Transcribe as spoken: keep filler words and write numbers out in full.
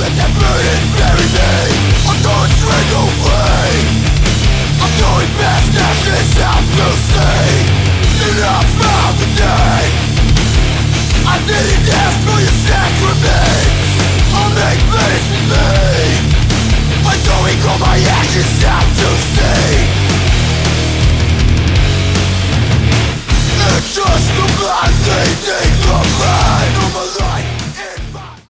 that burden bury me. I'm going straight away. I'm going past